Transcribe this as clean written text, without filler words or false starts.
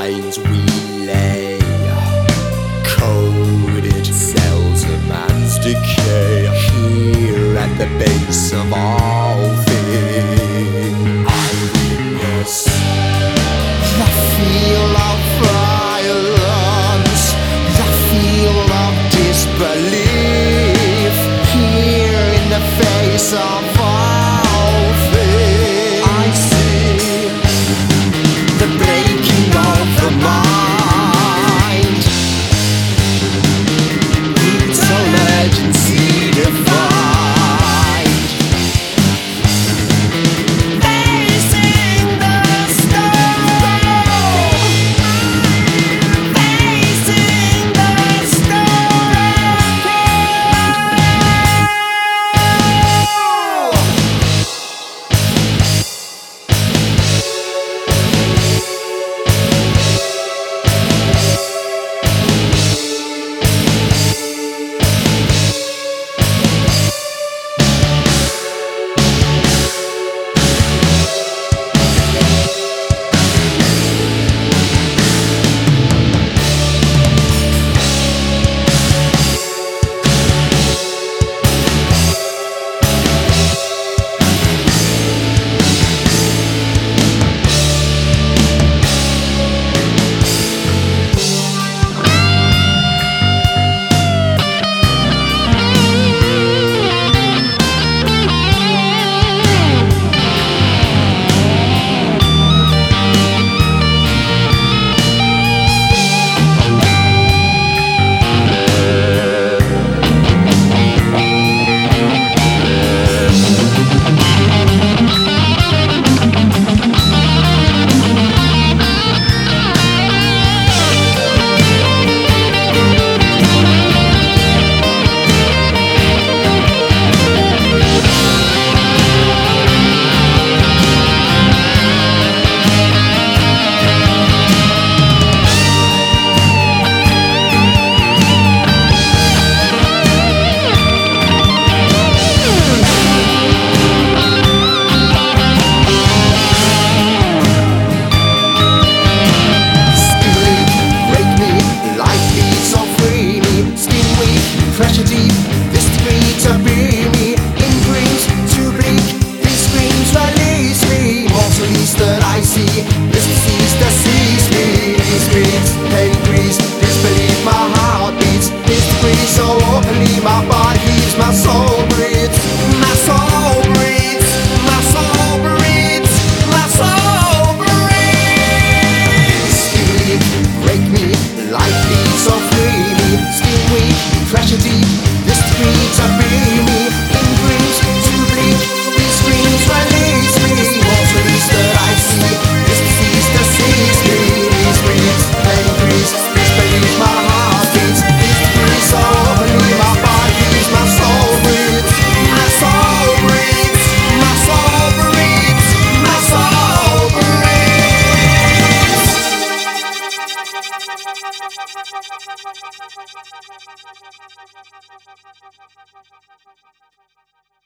lines we lay, coded cells of man's decay. Here at the base of all things, I witness the feel of violence, the feel of disbelief. Here in the face of all things, I see the breaking of the mind, brutal urgency defined, facing the storm, facing the storm. Pressure deep, this degree to be me. In dreams too bleak, these screams release me. Mortals that I see, this disease that sees me. These beats, pain breeze, disbelief, my heart beats. This degree so openly, my body heaves, my soul breathes. My soul breathes, my soul breathes, my soul breathes. Skin weak, break me, life leads so free me. Skin weak, pressure deep, this degree to be me. In dreams too bleak, these screams release me. Mortals that I see, this disease that sees me. These breathes, pain breathes, disbelief, my heart beats. These degrees so openly, my body beats, my soul breathes. My soul breathes, my soul breathes, my soul breathes.